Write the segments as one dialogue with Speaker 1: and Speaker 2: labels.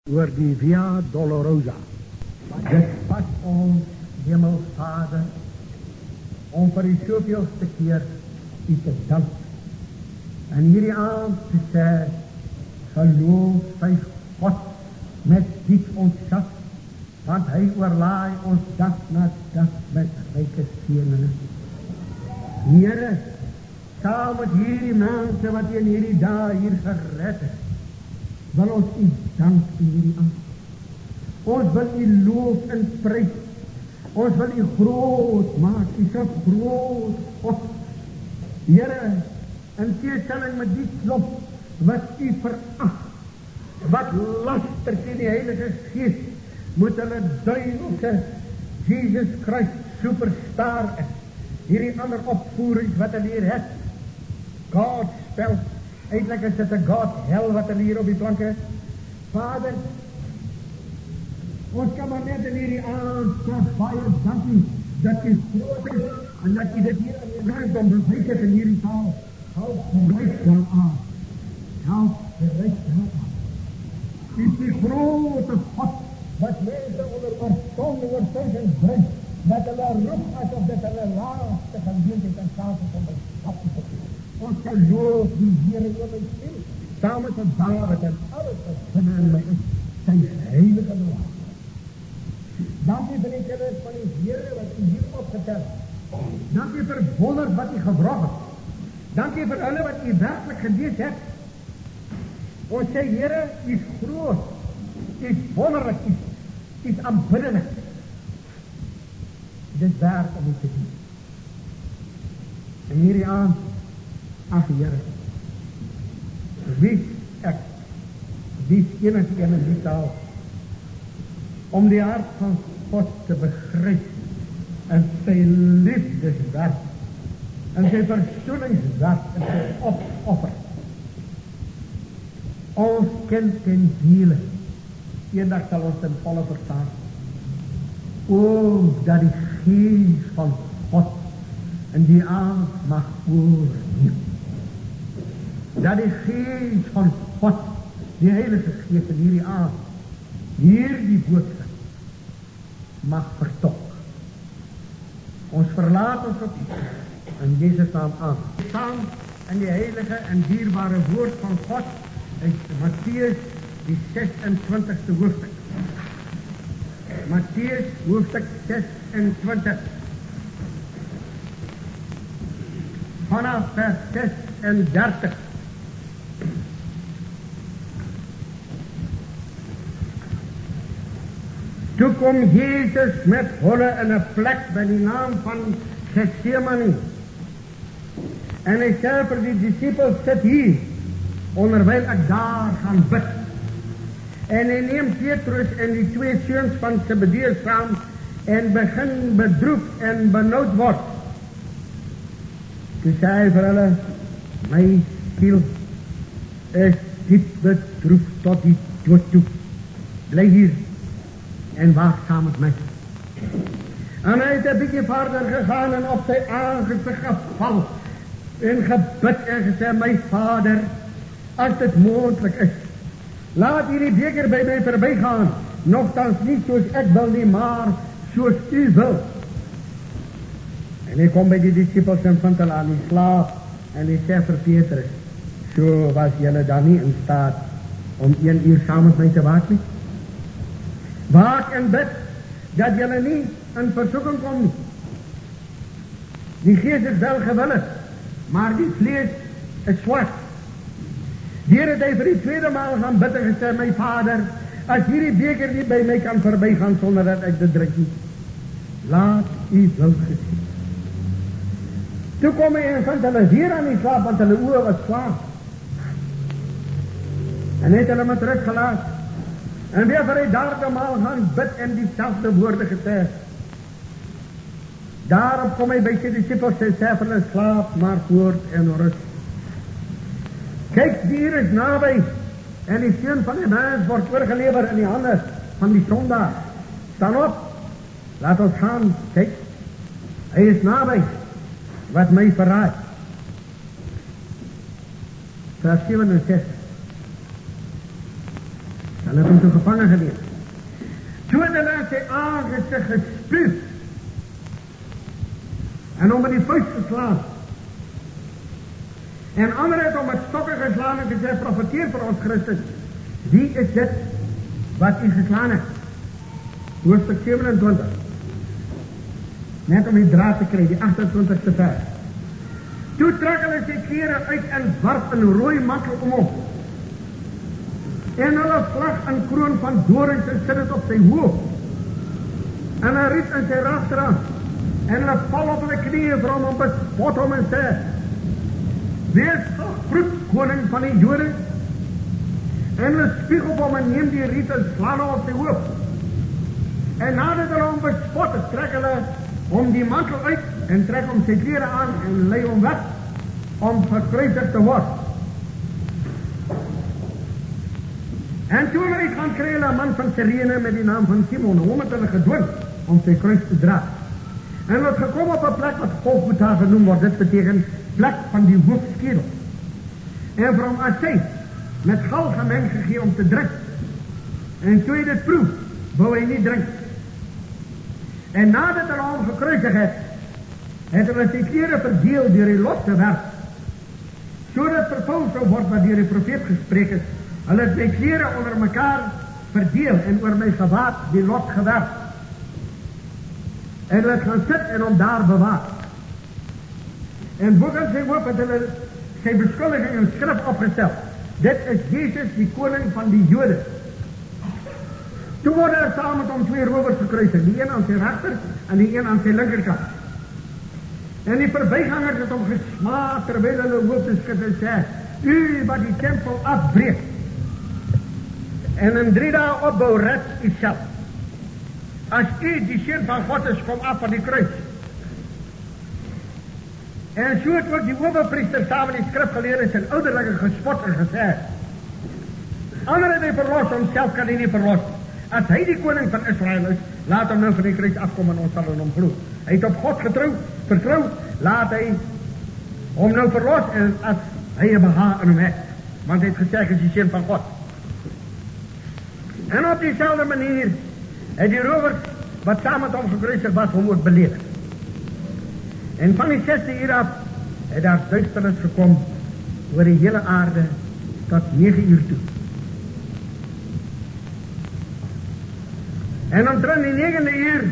Speaker 1: oor die Via Dolorosa. Dit pas ons, Hemelvader, om vir u soveelste keer u te dank. En hierdie aand te sê, geloof sy God met diep ontzag, want hy oorlaai ons dag na dag met ryke seëninge. Here, saam met hierdie mense wat in hierdie dae hier gered is, wil ons u dank in hierdie aand. Ons wil u loof en prys. Ons wil u groot maak. U is 'n groot God. Here, in teestelling met die klop wat u verag, wat laster teen die Heilige Gees, moet hulle duiwelse Jesus Christ superstar is. Hierdie ander opvoerings wat hulle hier het, God spel, eintlik is dit 'n God hel wat hulle hier op die planke het. Vader, ons kan maar net in hierdie aand sê baie dankie dat u groot is en dat u dit hier in die rondom bewys het in hierdie taal. Help gerecht daaraan. Help gerecht daaraan. U is die grote God wat mense onder oortuiging brengt, dat hulle roep asof dit hulle laatste geleentheid en kans is om by stap te doen. Ons geloof die Here oor my siel, saam met Dawid en alles wat binne my is, sy heilige naam. Dankie vir die kinders van die Here wat u hier opgetel. Dankie vir wonders wat u gebracht het. Dankie vir hulle wat u werklik gelees het. Ons sê, Here, u is groot, u is wonderlik, u is aanbiddelijk. Dit werk om u te doen. En hierdie aand, ag Here, wie ek, die enige een in die taal, om die hart van God te begryp, en sy liefdeswerk, en sy versoeningswerk, en sy opoffer. Ons ken ten dele, eendag sal ons ten volle verstaan. O, dat die Gees van God in die aand mag oorneem. Dat die Gees van God, die Heilige Gees in hierdie aand, hierdie boodskap mag vertok. Ons verlaat ons op in Jezus naam aan. Saam in die heilige en dierbare woord van God uit Mattheus die 26ste hoofdstuk. Mattheus hoofdstuk 26. Vanaf vers 36. Toe kom Jezus met hulle in 'n plek by die naam van Getsemane. En hy sê vir die discipels, sit hier, onderwyl ek daar gaan bid. En hy neem Petrus en die twee seuns van Zebedeus saam en begin bedroef en benoud word. Toe sê hy vir hulle, my siel is diep bedroef tot die dood toe. Bly hier en waak saam met my. En hy het 'n bietjie verder gegaan en op sy aangesig geval en gebid en gesê, my Vader, as dit moontlik is, laat hierdie beker by my verbygaan, nogtans nie soos ek wil nie, maar soos u wil. En hy kom by die disciples en vind hulle aan die slaap en hy sê vir Petrus, so was julle dan nie in staat om 1 uur saam met my te waak nie? Waak en bid, dat julle nie in versoeking kom nie. Die gees is wel gewillig, maar die vlees is swak. Deur het hy vir die tweede maal gaan bid en gesê, my Vader, as hierdie beker nie by my kan verbygaan sonder dat ek dit drink nie, laat u wil gesien. Toe kom hy en vind hulle weer aan die slaap, want hulle oë was slaap. En het hulle met rust gelaat. En weer vir hy derde maal gaan bid en dieselfde woorde gesê. Daarop kom hy by sy disciples en sê vir hulle, slaap maar voort en rust. Kyk, die uur is naby, en die seun van die mens word oorgelewer in die hande van die sondaar. Staan op, laat ons gaan, kyk, hy is naby, wat my verraad. Vers 67. Hulle het hom toe gevangen geneem. Toe het hulle in sy aangesig gespuug en hom in die vuist geslaan. En ander het hom met stokke geslaan en gesê, profeteer vir ons Christus, wie is dit wat u geslaan het? Hoofstuk 27. Net om die draad te kry, die 28ste vers. Toe trek hulle sy klere uit en warp 'n rooi mantel om hom. En hulle vlag 'n kroon van dorings en sit dit op sy hoof. En hy riep in sy ragdraad. En hulle val op hulle knieë vir hom en bespot hom en sê, wees gegroet, koning van die Jode. En hulle spieg op hom en neem die riet en slaan hom op sy hoof. En nadat hulle hom bespot het, trek hulle hom die mantel uit en trek hom sy klere aan en lei hom weg om gekruisig te word. En toe hulle uitgaan, kry hulle 'n man van Sirene met die naam van Simon, hom het hulle gedwing om sy kruis te dra. En hulle het gekom op 'n plek wat Golgotha genoem word, dit beteken plek van die hoofskedel. En vir hom asyn met gal gemeng gegee om te drink. En toe hy dit proef, wou hy nie drink. En nadat hulle hom gekruisig het, het hulle sy klere verdeel deur die lot te werp, sodat vervul sou word wat deur die profeet gespreek is. Hulle het my klere onder mekaar verdeel en oor my gewaad die lot gewerp. En hulle het gaan sit en hom daar bewaar. En boven sy hoof het hulle sy beskuldiging in skrif opgestel. Dit is Jezus, die koning van die Jode. Toe word er saam met hom 2 rowers gekruisig, die een aan sy regter en die een aan sy linkerkant. En die verbygangers het hom gesmaak terwyl hulle hoofde skud en sê, u wat die tempel afbreek en in 3 dae opbou, red u self. As u die Seun van God is, kom af van die kruis. En so het ook die owerpriester saam met die skrifgeleerdes en ouderlinge gespot en gesê, ander het hy verlos, homself kan hy nie verlos. As hy die koning van Israel is, laat hom nou van die kruis afkom en ons sal in hom glo. Hy het op God vertrou, laat hy hom nou verlos en as hy 'n behaag in hom het, want hy het gesê hy is die Seun van God. En op dieselfde manier het die rowers wat saam met hom gekruisig was, hom ook beleef. En van die 6de uur af het daar duisternis gekom oor die hele aarde tot 9 uur toe. En omtrent die 9de uur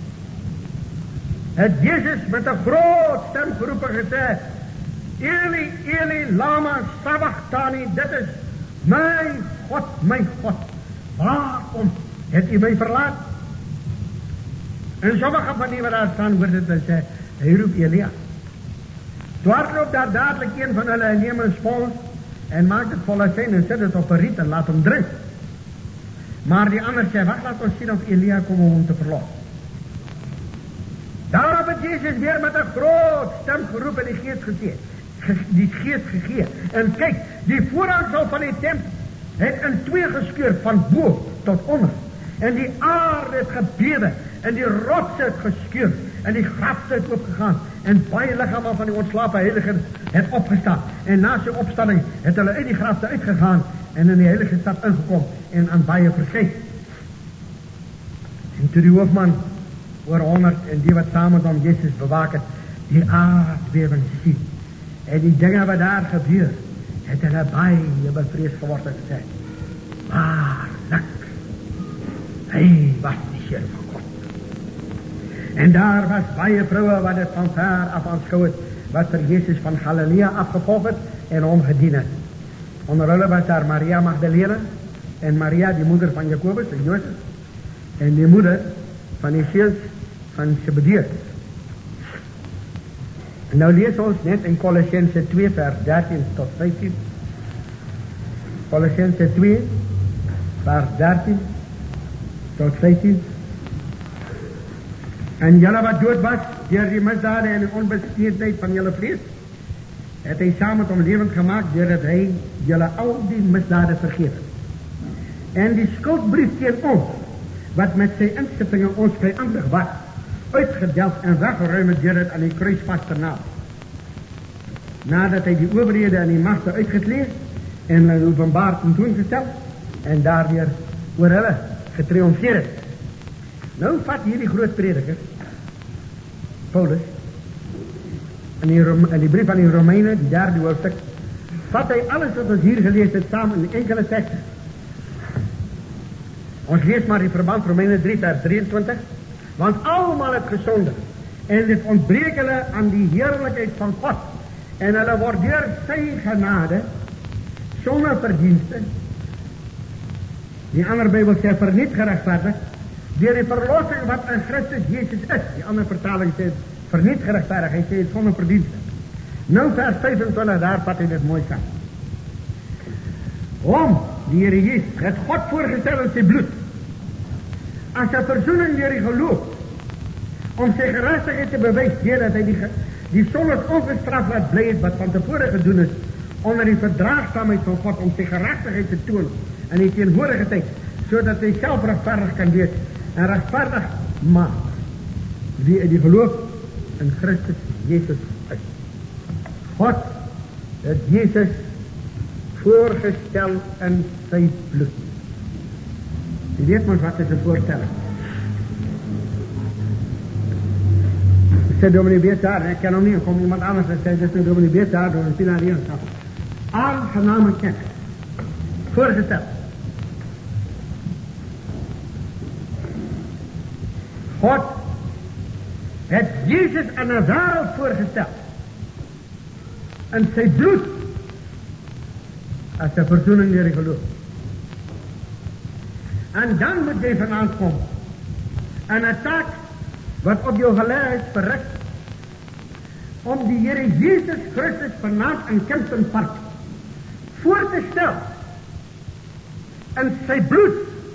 Speaker 1: het Jezus met 'n groot stem geroep en gesê, Eli, Eli, lama sabachthani, dit is my God, waarom het u my verlaat? En sommige van die wat daar staan, hoor dit en sê, hy roep Elia. Toe hardloop daar dadelik een van hulle en neem 'n spons en maak dit vol asyn en sit dit op 'n riet en laat hom drink. Maar die ander sê, wag, laat ons sien of Elia kom om hom te verlos. Daarop het Jezus weer met 'n groot stem geroep en die gees gegee. En kyk, die voorhangsel van die tempel het in 2 geskeur van bo tot onder. En die aarde het gebewe en die rotse het geskeur en die grafte het oopgegaan en baie liggame van die ontslape heiligen het opgestaan. En na sy opstanding het hulle uit die grafte uitgegaan en in die heilige stad ingekom en aan baie verskyn. En toe die hoofman oor 100 en die wat saam met hom Jezus bewaak het, die aardbewing sien en die dinge wat daar gebeur, het hulle baie bevrees geword en gesê, waarlik, hy was die Seun van God. En daar was baie vroue wat het van ver af aanskou het, wat vir Jezus van Galilea afgevolg het en hom gedien het. Onder hulle was daar Maria Magdalena en Maria, die moeder van Jakobus en Josef, en die moeder van die seuns van Zebedeus. En nou lees ons net in Kolossense 2 vers 13 tot 15. Kolossense 2 vers 13 tot 15. En julle wat dood was deur die misdade en die onbesneedheid van julle vlees, het hy saam met hom lewend gemaak deurdat hy julle al die misdade vergeef. En die skuldbrief teen ons, wat met sy inskiptinge ons vyandig was, uitgedelg en weggeruim het deur dit aan die kruis vas te naal. Nadat hy die owerhede en die magte uitgekleed en hulle openbaar tentoongestel en daardeur oor hulle getriomfeer het. Nou vat hierdie groot prediker, Paulus, in die brief aan die Romeine, die 3de hoofstuk, vat hy alles wat ons hier gelees het samen in enkele teksten. Ons lees maar die verband Romeine 3 vers 23, want almal het gesondig en dit ontbreek hulle aan die heerlijkheid van God en hulle word deur sy genade sonder verdienste, die ander Bybel sê verniet geregverdig, deur die verlossing wat in Christus Jezus is. Die ander vertaling sê verniet geregverdig, hy sê sonder verdienste. Nou vers 25, daar vat hy dit mooi saam. Die Here Jesus het God voorgestel in sy bloed as 'n verzoening deur die geloof, om sy geregtigheid te bewys, deurdat hy die sondes ongestraf laat bly het wat van tevore gedoen is, onder die verdraagsaamheid van God, om sy geregtigheid te toon in die teenwoordige tyd, sodat hy self regverdig kan wees en regverdig maak wie in die geloof in Christus Jezus is. God het Jezus voorgestel in sy bloed. Je weet maar wat is een voorstelling. Ik zei dominee Beetaar, ik ken hem niet, er komt iemand anders en zei, dit is dominee Beetaar door een Pinariënschap. Aangename kennis. Voorgesteld. God het Jezus aan Nazareth voorgesteld. En zijn bloed als de verzoening deur die geloof. En dan moet jy vanavond komen. En een taak wat op jou geleid is verricht, om die Here Jezus Christus vanavond in Kempton Park voor te stellen in zijn bloed,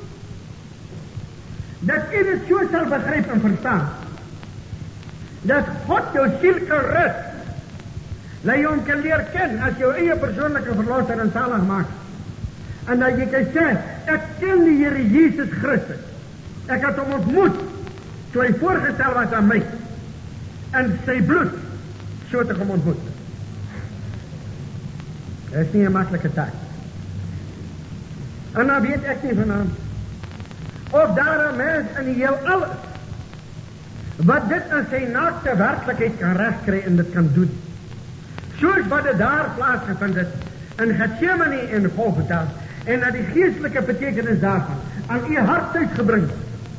Speaker 1: dat u het zo zal begrijpen en verstaan, dat God jou ziel kan rust, dat je hem kan leren kennen als jouw eigen persoonlijke verlosser en zalig maakt. En dat je kan zeggen, ik ken de Heer Jezus Christus. Ik had hem ontmoet, toen hij voorgesteld was aan mij. En zijn bloed, zo te hem ontmoet. Dat is niet een makkelijke taak. En dan weet ik niet vanavond, of daar een mens en die heel alles, wat dit aan zijn naakte werkelijkheid kan rechtkrijgen en dat kan doen. Zoals wat er daar plaatsgevonden is, in Gethsemane en Golgotha, en dat die geestelijke betekenis daarvan aan je hart uitgebrengt.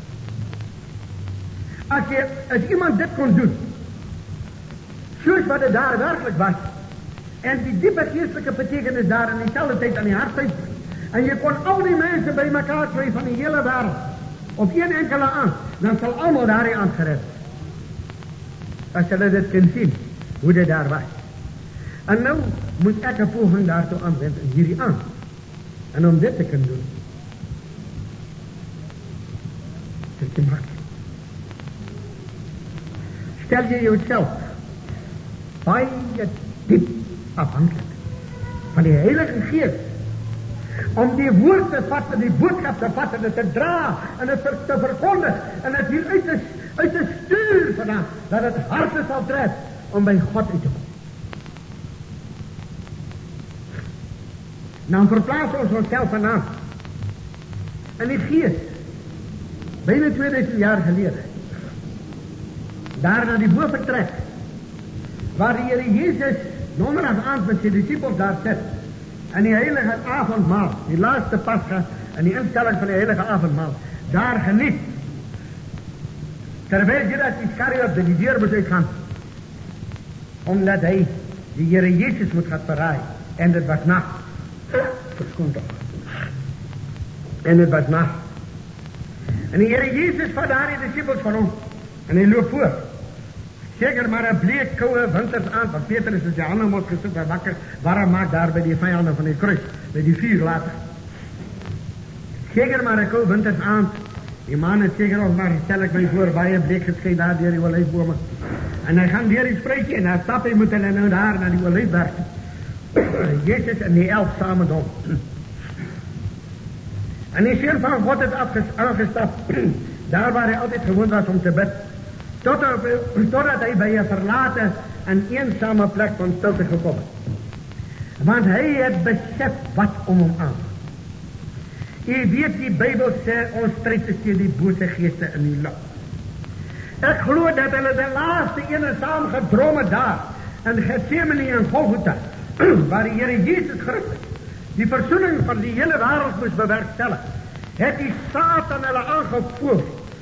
Speaker 1: Als iemand dit kon doen, zoals wat er daar werkelijk was, en die diepe geestelijke betekenis daar in diezelfde tijd aan je hart uitbrengt, en je kon al die mensen bij elkaar krijgen van die hele wereld, op één enkele aan, dan zal allemaal daarin aangered. Als je dit kunt zien, hoe dit daar was. En nou moet ik een poging daartoe aanwenden, hierdie aan. En om dit te kunnen doen, is het makkelijk. Stel je jezelf baie diep afhankelijk van die Heilige Geest, om die woord te vatten, die boodschap te vatten, het te dragen en het te verkondigen en het hier uit te sturen vandaan, dat het harten zal treffen om bij God uit te komen. Dan verplaatsen we onszelf vandaan. En die geest, bijna 2000 jaar geleden, daar naar die boven trekt, waar de Heer Jezus donderdagavond met zijn discipels daar zit, en die heilige avondmaal, die laatste Pascha, en die instelling van die heilige avondmaal, daar geniet. Terwijl Judas Iscariot de deur moet uitgaan, omdat hij de Heer Jezus moet gaan verraaien. En het was nacht. Verschoon toch. En het was nacht. En de Heer Jezus vat daar die disciples van ons. En hij loopt voor. Zeker maar een bleek koude winters aan. Want Petrus is de handen moet gezoekt en wakker. Waarom maakt daar bij die vijanden van die kruis. Bij die vuur later. Zeker maar een koude winters aan. Die man het zeker ook maar, stel ik mij voor, bij een bleek gescheid daar door die olijfbomen. En hij gaat door die spreekje en hij stapt, hij moet dan nou daar naar die olijfberg. Jezus en die 11 samen doen. En die Zoon van God is aangestapt, daar waar hij altijd gewoon was om te bidden. Totdat hij bij een verlaten en eenzame plek van stilte gekomen. Want hij heeft beseft wat om hem aan. U weet die Bybel sê, ons stryd is teen die bose geeste in die lug. Ek glo dat hulle die laaste ene saam gedrom het daar, in Gethsemane en Golgotha, waar die Here Jesus Christus die versoening van die hele wêreld moes bewerkstellig, het die Satan hulle aangevoer,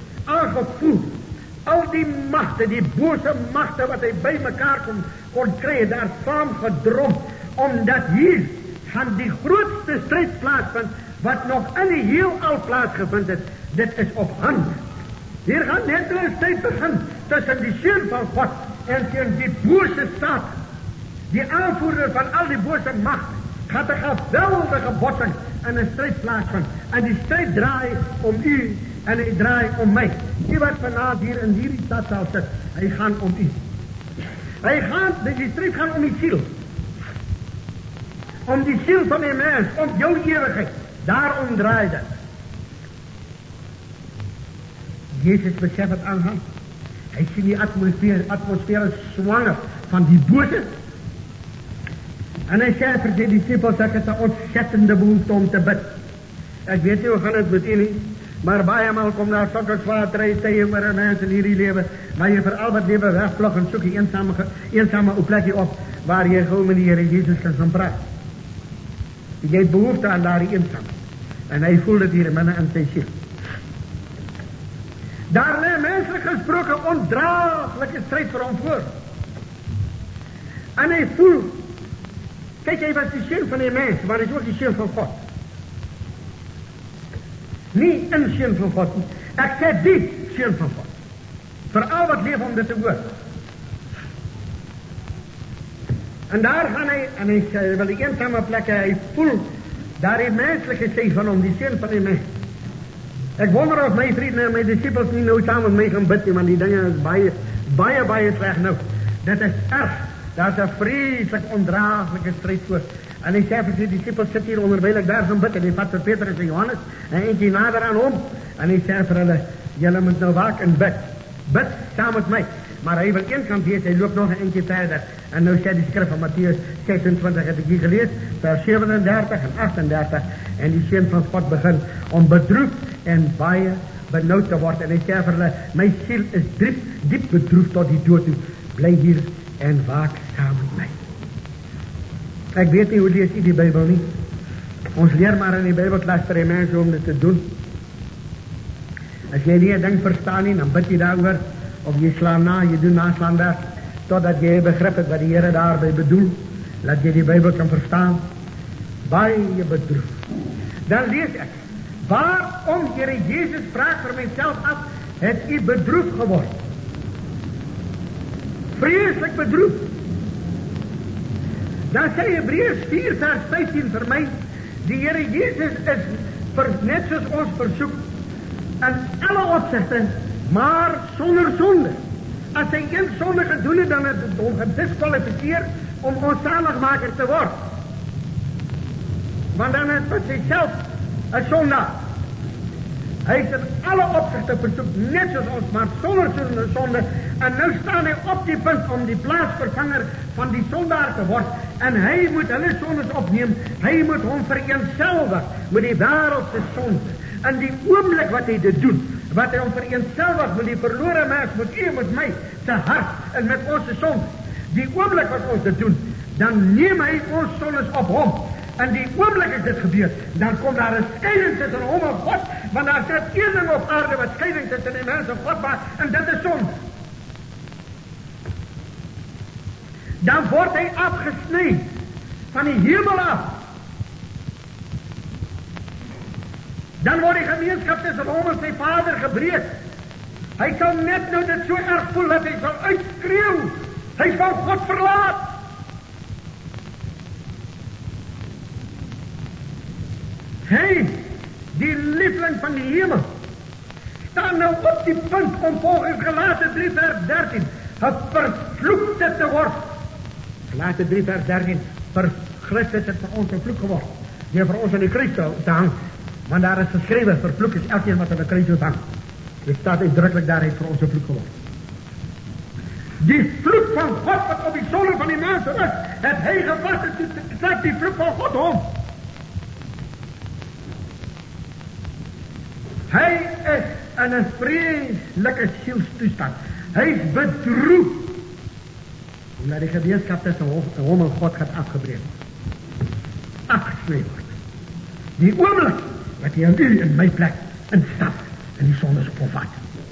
Speaker 1: al die magte, die bose magte wat hy by mekaar kon kry, daar saam gedrom, omdat hier gaan die grootste stryd plaasvind, wat nog in die heelal plaasgevind het, dit is op hand. Hier gaan net 'n stryd begin, tussen die Seun van God, en teen die bose Satan, die aanvoerder van al die bose magte, gaat 'n geweldige botsing en 'n stryd plaasvind. En die stryd draai om u en hy draai om my. Die wat vanaand hier in hierdie stad sal sit, hy gaan om u. Die stryd gaan om die siel. Om die siel van die mens, om jou ewigheid. Daarom draai dit. Jezus besef het aan hem. Hy sien die atmosfeer is swanger van die bose. En hy sê vir die disciples, ek het 'n ontsettende behoefte om te bid. Ek weet nie hoe gaan dit met u nie, maar baie maal kom daar sulke swaar tye oor 'n mens in hierdie lewe, maar jy vir al wat lewe wegvlug en soek 'n eensame plekkie op, waar jy gou met die Here Jesus kan gaan praat. Jy het behoefte aan daardie eensaam. En hy voel dit hier binne in sy siel. Daar lê menselijk gesproke ondraaglike stryd vir hom voor. En hy voel, kyk, hy was die seun van die mens, maar hy is ook die seun van God. Nie een seun van God nie. Ek sê die seun van God. Vir al wat leef om dit te hoor. En daar gaan hy, en hy sê, wil die eensame plekke, hy voel, daar die menslike sy van hom, die seun van die mens. Ek wonder of my vrienden en my disciples nie nou saam met my gaan bid nie, want die dinge is baie sleg nou. Dit is erg. Daar is 'n vreeslik ondraaglike stryd voor. En hy sê vir sy disciples, sit hier onderwyl ek daar gaan bid, en hy vat vir Petrus en Johannes, en eentjie nader aan hom, en hy sê vir hulle, julle moet nou waak en bid. Bid saam met my. Maar hy wil eenkant wees, hy loop nog 'n eentjie verder. En nou sê die skrif van Matteus 26, het ek hier gelees, vers 37 en 38, en die seun van God begin om bedroef en baie benoud te word. En hy sê vir hulle, my siel is diep bedroef tot die dood toe. Bly hier en waak saam met my. Ek weet nie hoe lees u die Bybel nie. Ons leer maar in die Bybelklas vir die mense om dit te doen. As jy nie 'n ding verstaan nie, dan bid jy daaroor, of jy slaan na, jy doen naslaan daar, totdat jy begrip het wat die Here daarby bedoel, dat jy die Bybel kan verstaan. Baie bedroef. Dan lees ek, waarom, Here Jesus, vraag vir myself af, het u bedroef geword? Vreeslik bedroef. Dan sê Hebreërs 4 vers 15 vir my, die Here Jesus is net soos ons versoek, in alle opsigte, maar sonder sonde. As hy een sonde gedoen het, dan het het hom gediskwalifiseer om ons zaligmaker te word. Want dan is het zichzelf een sondaar. Hy is in alle opsigte versoek, net soos ons, maar sonder sonde. En nou staan hy op die punt om die plaatsvervanger van die sondaar te word. En hy moet hulle sondes opneem. Hy moet hom vereenselwig met die wêreldse sonde. En die oomblik wat hy dit doen, wat hy hom vereenselwig met die verlore mens, met u en met my, se hart en met ons sonde. Die oomblik wat ons dit doen, dan neem hy ons sondes op hom. En die oomblik is dit gebeur, dan kom daar 'n skeiding tussen hom en God, want daar is een ding op aarde wat skeiding tussen die mens en God maak, en dit is sonde. Dan word hy afgesny van die hemel af. Dan word die gemeenskap tussen hom en sy Vader gebreek. Hy sal net nou dit so erg voel dat hy sal uitskreeu. Hy sal God verlaat. Hy, die lieveling van die hemel, staan nou op die punt om volgens Galate 3 vers 13 'n vervloekte te word. Galate 3 vers 13, vir Christus het vir ons 'n vloek geword, deur vir ons aan die kruis te hang. Want daar is geskrewe, vervloek is elkeen wat aan die kruis hang. Dit staat uitdruklik daar, het vir ons 'n vloek geword. Die vloek van God wat op die sonde van die mens rus, het hy gevat en toe trek die vloek van God hom. Hy is in 'n vreeslike sielstoestand. Hy is bedroef. Omdat die gemeenskap tussen hom en God gaat afgebreek word. Afgesnee word. Die oomblik wat hy in u en my plek instap en die sonde op hom vat.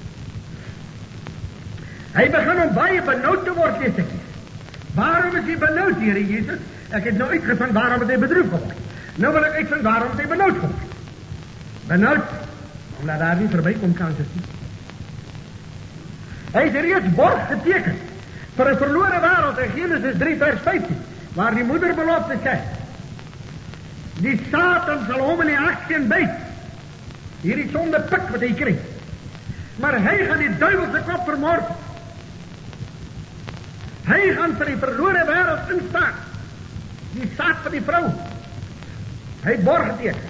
Speaker 1: Hy begin om baie benoud te word, lees ek hier. Waarom is hy benoud, Here Jesus? Ek het nou uitgevind waarom het hy bedroef geword. Nou wil ek uitvind waarom het hy benoud geword. Benoud, omdat daar nie verbykom kan is nie. Hy is reeds borg geteken vir 'n verlore wêreld in Genesis 3 vers 15, waar die moederbelofte sê, die Satan sal hom in die aksien byt. Hierdie sonde pik wat hy kry. Maar hy gaan die duiwel se kop vermoord. Hy gaan vir die verlore wêreld instaan. Die saad van die vrou. Hy borg geteken.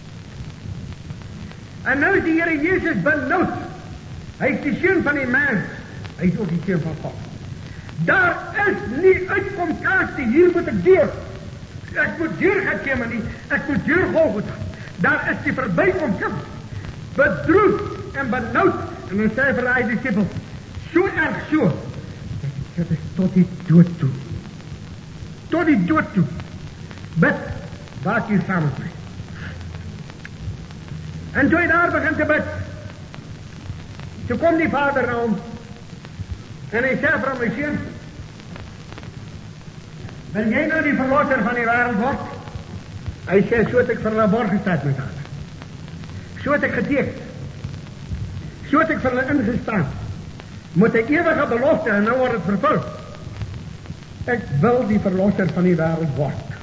Speaker 1: En nou is die Here Jesus benoud. Hy is die seun van die mens. Hy is ook die seun van God. Daar is nie uitkomkans die hier moet ek deur. Ek moet deur Getsemane, ek moet deur Golgotha. Daar is die verbykomst. Bedroef en benoud. En dan sê vir die disciples, so erg so. Dit is tot die dood toe. Tot die dood toe. Bid, waak hier saam met my. En toe hy daar begin te bid, toe kom die Vader na hom, en hy sê vir hom, my seun, wil jy nou die verlosser van die wêreld word? Hy sê, so het ek vir hulle borg gestaan, my Vader. So het ek geteken. So het ek vir hulle ingestaan. Moet 'n ewige belofte en nou word het vervul. Ek wil die verlosser van die wêreld word.